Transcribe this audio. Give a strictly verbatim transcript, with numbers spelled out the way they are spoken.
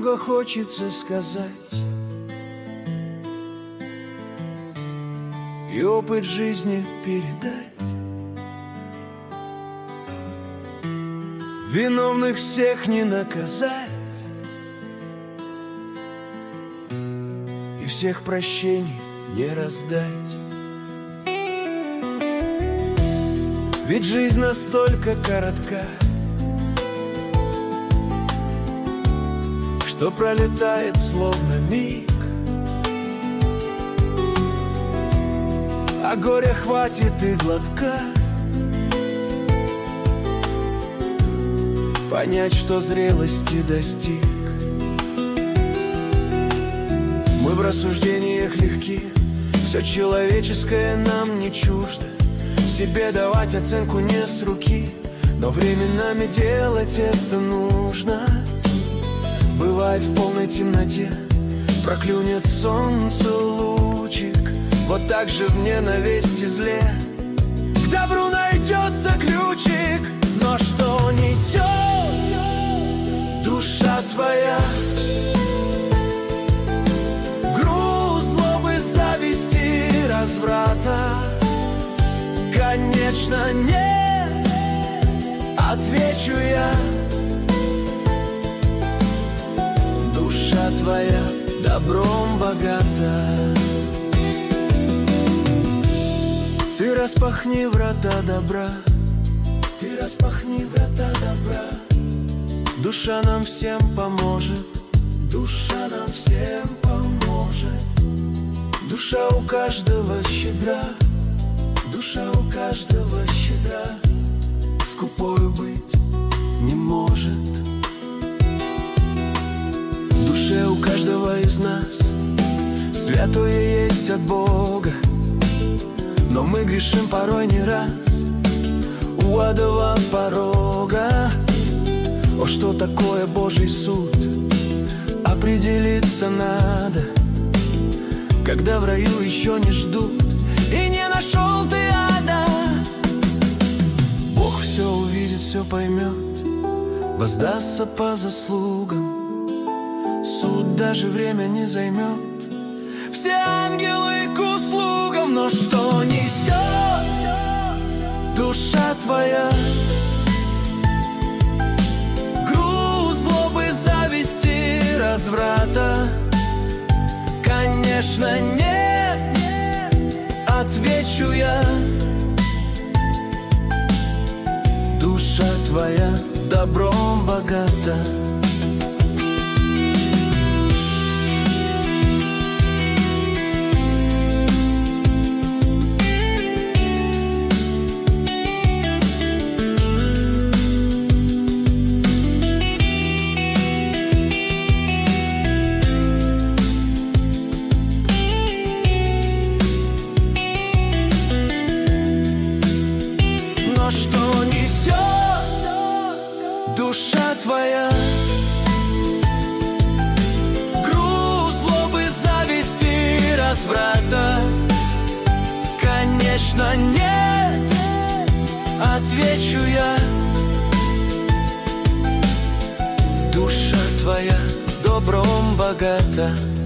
много хочется сказать, и опыт жизни передать. Виновных всех не наказать, и всех прощений не раздать. Ведь жизнь настолько коротка, что пролетает словно миг, а горя хватит и глотка понять, что зрелости достиг. Мы в рассуждениях легки, все человеческое нам не чуждо. Себе давать оценку не с руки, но временами делать это нужно. Бывает в полной темноте проклюнет солнце лучик, вот так же в ненависти зле к добру найдется ключик. Но что несет душа твоя? Груз злобы, зависти, разврата? Конечно, нет, отвечу я. Душа твоя добром богата. Ты распахни врата добра, ты распахни врата добра. Душа нам всем поможет, душа нам всем поможет. Душа у каждого щедра, душа у каждого щедра, скупою быть не может. В душе у каждого из нас святое есть от Бога, но мы грешим порой не раз у адова порога. О, что такое Божий суд, определиться надо, когда в раю еще не ждут и не нашел ты ада. Бог все увидит, все поймет, воздастся по заслугам. Суд даже время не займет, все ангелы к услугам. Но что несет душа твоя? Груз злобы, зависти, разврата? Конечно, нет, отвечу я. Душа твоя добром богата. Что несет душа твоя? Груз злобы, зависти, разврата? Конечно, нет, отвечу я. Душа твоя добром богата.